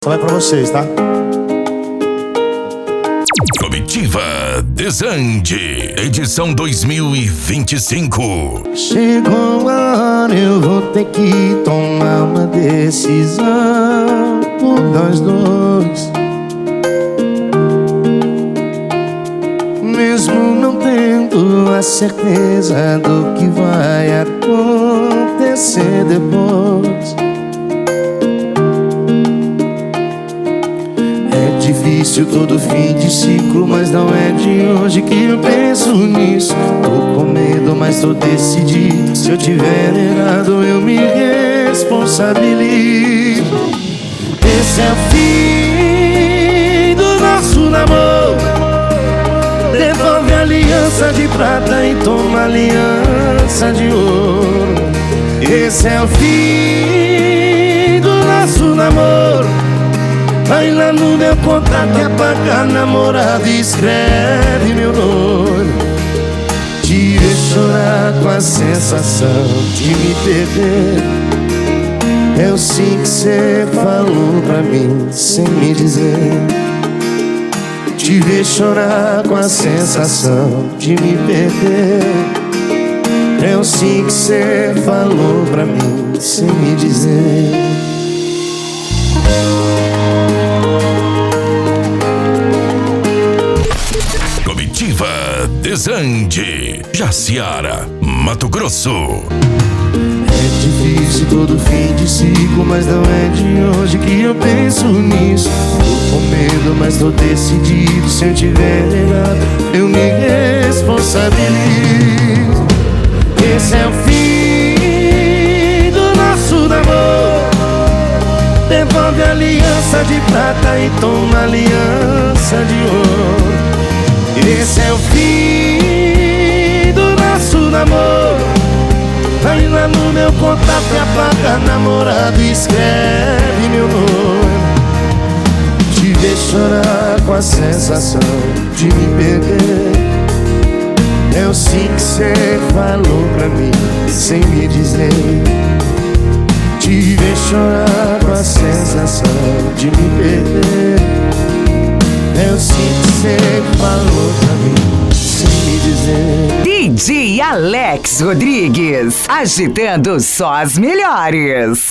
Só vai pra vocês, tá? Comitiva Desande, edição 2025. Chegou a hora, eu vou ter que tomar uma decisão por nós dois. Mesmo não tendo a certeza do que vai acontecer depois. É difícil todo fim de ciclo, mas não é de hoje que eu penso nisso. Tô com medo, mas tô decidido. Se eu tiver errado, eu me responsabilizo. Esse é o fim do nosso namoro. Devolve a aliança de prata e toma a aliança de ouro. Esse é o fim do nosso namoro. Vai lá no meu contato e apaga namorado e escreve meu nome. Te ver chorar com a sensação de me perder. É o sim que cê falou pra mim sem me dizer. Te ver chorar com a sensação de me perder. É o sim que cê falou pra mim sem me dizer. Comitiva Desande, Jaciara, Mato Grosso. É difícil todo fim de ciclo, mas não é de hoje que eu penso nisso. Tô com medo, mas tô decidido. Se eu tiver errado, eu me responsabilizo. Esse é o fim do nosso namoro. Devolve a aliança de prata e toma a aliança de ouro. Esse é o fim do nosso namoro. Vai lá no meu contato e apaga namorado e escreve meu nome. Te ver chorar com a sensação de me perder. É o sim que cê falou pra mim sem me dizer. Te ver chorar com a sensação de me perder. É o sim que cê falou pra mim sem me dizer. DJ Alex Rodrigues, agitando só as melhores.